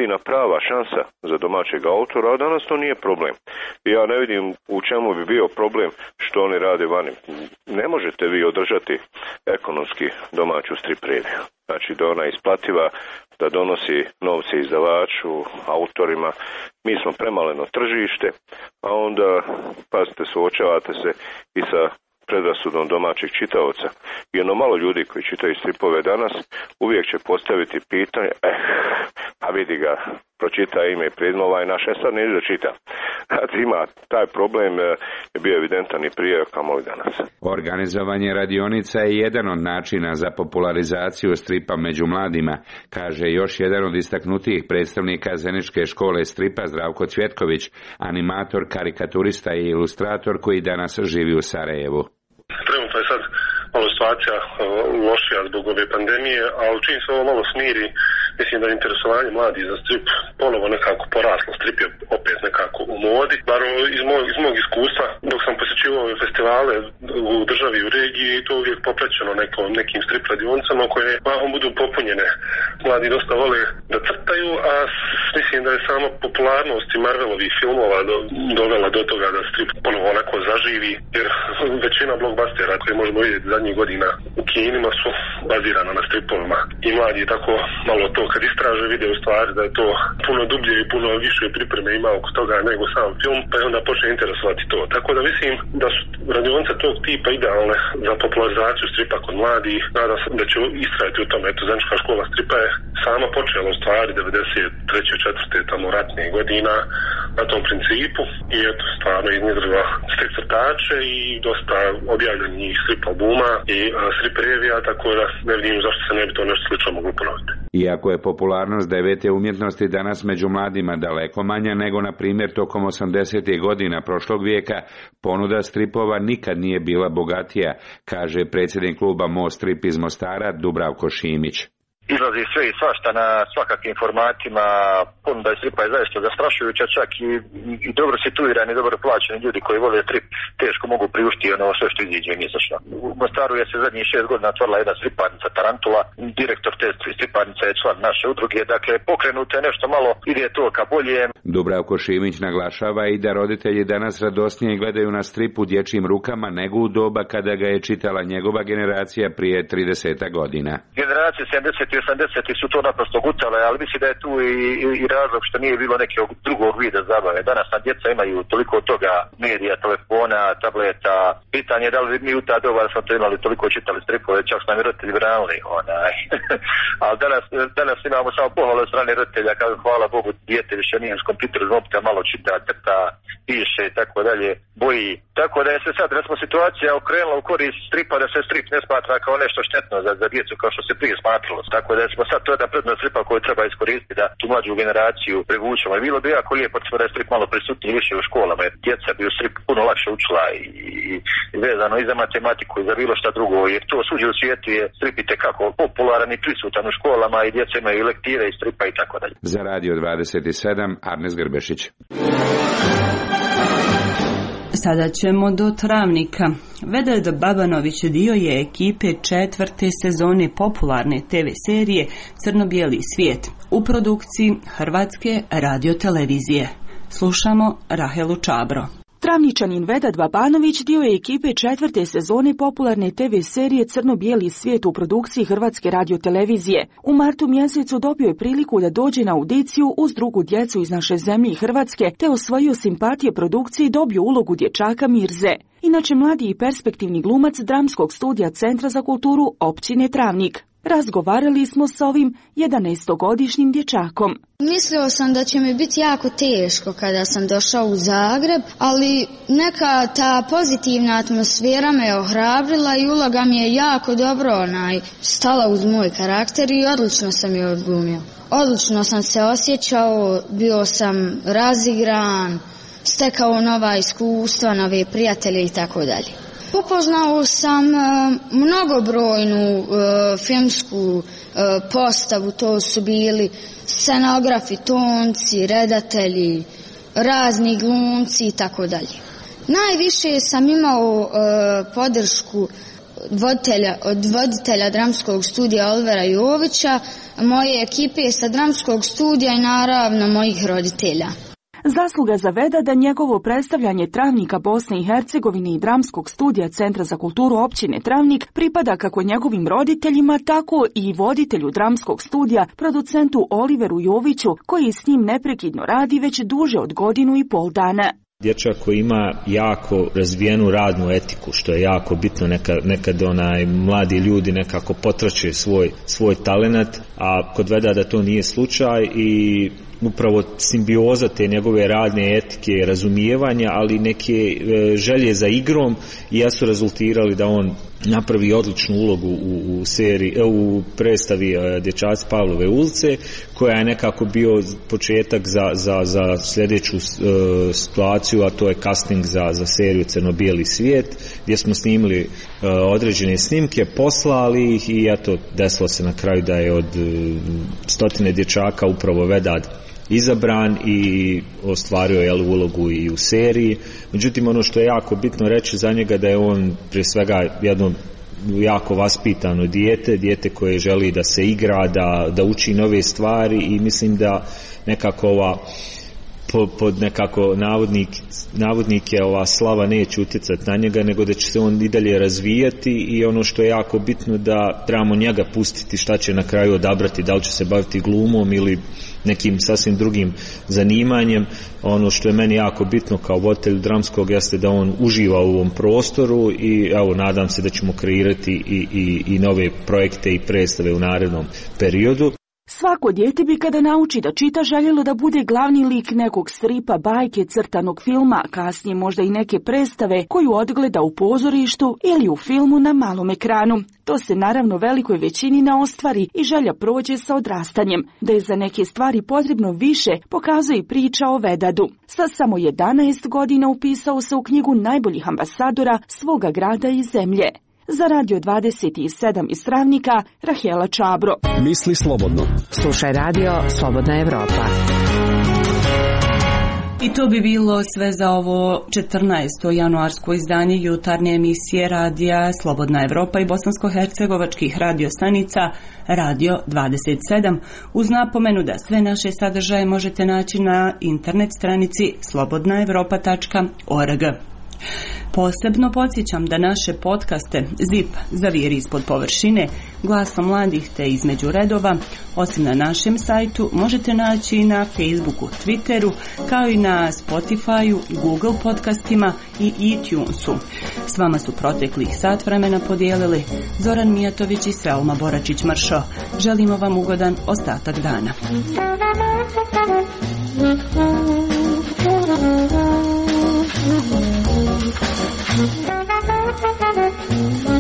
jedina prava šansa za domaćeg autora, a danas to nije problem. Ja ne vidim u čemu bi bio problem što oni rade vani. Ne možete vi održati ekonomski domaću strip reviju. Znači da ona je isplativa, da donosi novce izdavaču, autorima. Mi smo premaleno tržište, a onda, pazite, suočavate se i sa predrasudom domaćih čitaoca. I ono malo ljudi koji čitaju stripove danas uvijek će postaviti pitanje, a vidi ga, pročita ime i prezime, ovaj naš, sad neće da čita. Ima taj problem je bio evidentan i prije, kamoli danas. Organizovanje radionica je jedan od načina za popularizaciju stripa među mladima, kaže još jedan od istaknutijih predstavnika Zeničke škole stripa Zdravko Cvjetković, animator, karikaturista i ilustrator koji danas živi u Sarajevu. Trenutno je sad malo situacija lošija zbog ove pandemije, ali čim se ovo malo smiri, mislim da je interesovanje mladih za strip ponovo nekako poraslo. Strip je opet nekako u modi. Bar iz mog iskustva, dok sam posjećivao ove festivale u državi i u regiji, to uvijek popraćeno nekim strip radionicama koje mahom budu popunjene. Mladi dosta vole da crtaju, a mislim da je sama popularnost i Marvelovih filmova dovela do toga da strip ponovo onako zaživi, jer većina blockbustera koje možemo vidjeti zadnjih godina u kinima su bazirana na stripovima. I mladi tako malo to kad istraže vide u stvari da je to puno dublje i puno više pripreme ima oko toga nego sam film, pa je onda počne interesovati to. Tako da mislim da su radionice tog tipa idealne za popularizaciju stripa kod mladih. Nadam se da će istrajati u tome. Eto, Zenička škola stripa je sama počela u stvari 93. 4. tamo ratnih godina na tom principu i eto stvarno iznjedrila strip crtače i dosta objavljenih strip albuma i strip revija, tako da ne vidim zašto se ne bi to nešto slično moglo ponoviti. Iako je popularnost devete umjetnosti danas među mladima daleko manja nego na primjer tokom 80. godina prošlog vijeka, ponuda stripova nikad nije bila bogatija, kaže predsjednik kluba Most Strip iz Mostara Dubravko Šimić. Izlazi sve i svašta na svakakvim formatima, ponuda stripa je zaista zastrašujuća, čak i dobro situirani, dobro plaćeni ljudi koji vole strip teško mogu priuštiti ono sve što iziđe mjesečno. U Mostaru je se zadnjih 6 godina otvorila jedna striparnica Tarantula, direktor te striparnice je član naše udruge, dakle pokrenuto je nešto malo, ide to ka bolje. Dubravko Šimić naglašava i da roditelji danas radosnije gledaju na strip u dječjim rukama nego u doba kada ga je čitala njegova generacija prije 30 godina. Generacije 70 i 80 su to naprosto gutale, ali mislim da je tu i razlog što nije bilo nekog drugog vida zabave. Danas na djeca imaju toliko toga medija, telefona, tableta. Pitanje je da li mi u ta doba smo to imali toliko čitali stripove, čak su nam i roditelji branili. Ali danas imamo samo pohvale od strane roditelja, kao hvala Bogu, dijete više nije s kompjuterom, opta malo čita, crta, piše i tako dalje, boji. Tako da je se sad recimo situacija okrenula u korist stripa, da se strip ne smatra kao nešto štetno za djecu kao što se prije smatralo. Tako da smo sad to jedna prednost stripa koju treba iskoristiti da tu mlađu generaciju privučemo. I bilo bi jako lijepo da je strip malo prisutniji više u školama, jer djeca bi u strip puno lakše učila i vezano i za matematiku i za bilo šta drugo, jer to suđe u svijetu je strip itekako popularan i prisutan u školama i djeca imaju i lektire i stripa i tako dalje. Za Radio 27 Arnes Grbešić. Sada ćemo do Travnika. Vedad Babanović dio je ekipe 4. sezone popularne TV serije Crno-bijeli svijet u produkciji Hrvatske radiotelevizije. Slušamo Rahelu Čabro. Travničanin Vedad Babanović dio je ekipe 4. sezone popularne TV serije Crno-bijeli svijet u produkciji Hrvatske radiotelevizije. U martu mjesecu dobio je priliku da dođe na audiciju uz drugu djecu iz naše zemlje i Hrvatske, te osvojio simpatije produkcije i dobio ulogu dječaka Mirze. Inače mladi i perspektivni glumac Dramskog studija Centra za kulturu općine Travnik. Razgovarali smo s ovim 11-godišnjim dječakom. Mislio sam da će mi biti jako teško kada sam došao u Zagreb, ali neka ta pozitivna atmosfera me ohrabrila i uloga mi je jako dobro stala uz moj karakter i odlično sam je odglumio. Odlično sam se osjećao, bio sam razigran, stekao nova iskustva, nove prijatelje i tako dalje. Upoznao sam mnogobrojnu filmsku postavu, to su bili scenografi, tonci, redatelji, razni glumci i tako dalje. Najviše sam imao podršku od voditelja dramskog studija Olivera Jovića, moje ekipe sa dramskog studija i naravno mojih roditelja. Zasluga za Vedada njegovo predstavljanje Travnika Bosne i Hercegovine i dramskog studija Centra za kulturu općine Travnik pripada kako njegovim roditeljima, tako i voditelju dramskog studija, producentu Oliveru Joviću, koji s njim neprekidno radi već duže od 1,5 godinu. Dječak koji ima jako razvijenu radnu etiku, što je jako bitno, nekad mladi ljudi nekako potrače svoj talenat, a kod Vedada to nije slučaj i upravo simbioza te njegove radne etike, razumijevanja, ali neke želje za igrom i jesu rezultirali da on napravi odličnu ulogu u predstavi Dječaci Pavlove ulice, koja je nekako bio početak za sljedeću situaciju, a to je casting za seriju Crno-bijeli svijet, gdje smo snimili određene snimke, poslali ih i eto, desilo se na kraju da je od 100 dječaka upravo Vedad izabran i ostvario ulogu i u seriji. Međutim, ono što je jako bitno reći za njega, da je on prije svega jedno jako vaspitano dijete koje želi da se igra, da uči nove stvari i mislim da nekako pod nekako navodnike ova slava neće utjecati na njega, nego da će se on i dalje razvijati i ono što je jako bitno da trebamo njega pustiti šta će na kraju odabrati, da li će se baviti glumom ili nekim sasvim drugim zanimanjem. Ono što je meni jako bitno kao voditelj dramskog jeste da on uživa u ovom prostoru i evo, nadam se da ćemo kreirati i nove projekte i predstave u narednom periodu. Svako dijete bi kada nauči da čita željelo da bude glavni lik nekog stripa, bajke, crtanog filma, kasnije možda i neke predstave koju odgleda u pozorištu ili u filmu na malom ekranu. To se naravno velikoj većini ne ostvari i želja prođe sa odrastanjem. Da je za neke stvari potrebno više, pokazuje i priča o Vedadu. Sa samo 11 godina upisao se u knjigu najboljih ambasadora svoga grada i zemlje. Za Radio 27 iz Travnika, Rahela Čabro. Misli slobodno. Slušaj Radio Slobodna Evropa. I to bi bilo sve za ovo 14. januarsko izdanje jutarnje emisije radija Slobodna Evropa i bosansko-hercegovačkih radiostanica Radio 27, uz napomenu da sve naše sadržaje možete naći na internet stranici slobodnaevropa.org. Posebno podsjećam da naše podcaste ZIP, Zavijeri ispod površine, Glaso mladih te Između redova, osim na našem sajtu, možete naći i na Facebooku, Twitteru, kao i na Spotifyu, Google podcastima i iTunesu. S vama su proteklih sat vremena podijelili Zoran Mijatović i Selma Boračić-Mršo. Želimo vam ugodan ostatak dana. Thank you.